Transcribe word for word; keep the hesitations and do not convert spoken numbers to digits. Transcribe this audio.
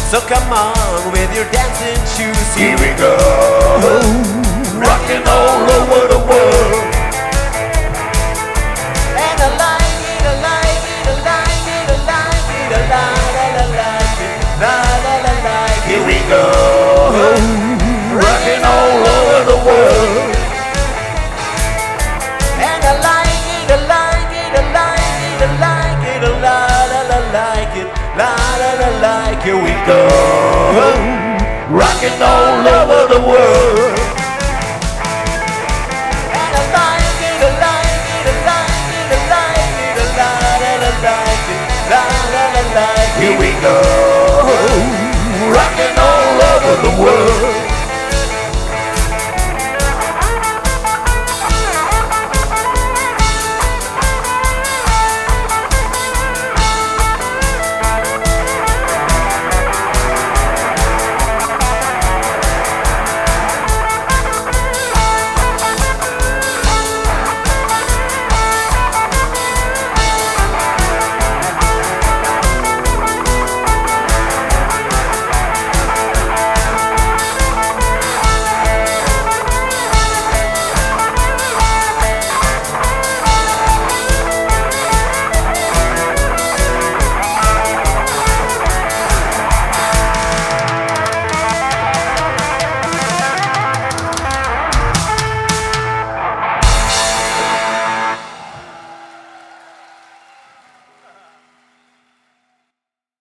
So come on with your dancing shoes. Here we go, rocking all over the world. And I like it, I like it, I like it, I like it, I like it, I like it, la la la like it. Here we go, rocking all over the world. And I like it, I like it, I like it, I like it, la la la like it, la la la like. Here we go, rocking all over the world. and I like it, I like it, I like it, I like it, la la la like it, la la la like. Here we go, rocking all over the world.